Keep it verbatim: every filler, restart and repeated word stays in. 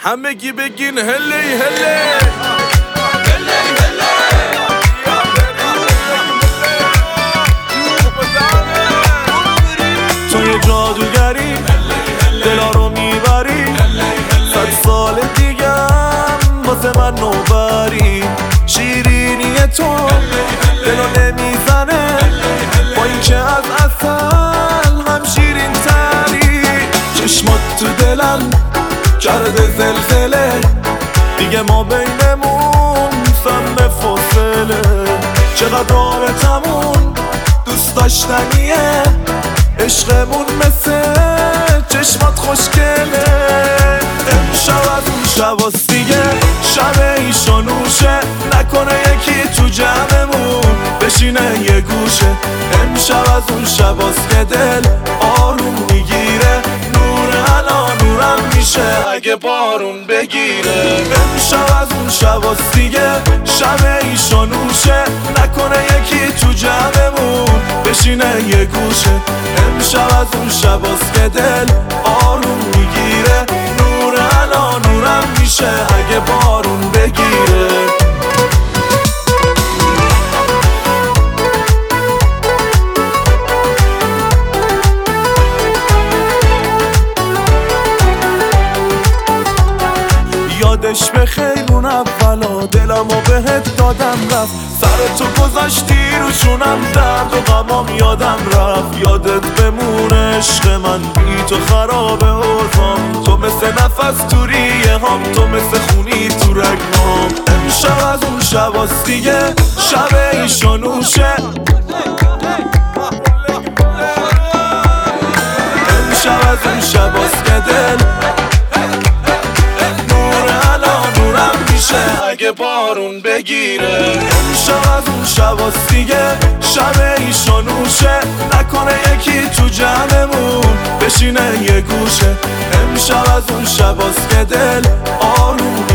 همگی بگین هلی هلی تو یه جادوگری دلا رو میبری صد سال دیگم واسه من نوبری شیرینی تو دلو نمیزنه با این که از اصل هم شیرین تری چشمات تو دلم کرده زلزله دیگه ما بینمون سم فاصله چقدر رابطمون دوست داشتنیه عشقمون مثل چشمات خوشگله امشب از اون شباست دیگه شب ایشانوشه نکنه یکی تو جمعمون بشینه یه گوشه امشب از اون شباست که دل آروم میگیره نور الان نورم میشه اگه بارون بگیره امشب از اون شباست دیگه شب ایشانوشه نکنه یکی تو جمعمون بشینه یه گوشه امشب از اون شباست که دل آروم میگیره نور الان نورم میشه اگه بارون بگیره یادش بخیر اون اولا دلمو بهت دادم رفت سر تو گذاشتی روشونم درد و غمام یادم رفت یادت بمونه عشق من بی تو خرابه اوضاع تو مثل نفس تو ریه هم تو مثل خونی تو رگام امشب از اون شباست دیگه شب ایشانوشه امشب از اون شباست که دل اگه بارون بگیره امشب از اون شباست دیگه شب ایشانوشه نکنه یکی تو جمعمون بشینه یه گوشه امشب از اون شباست که دل آروم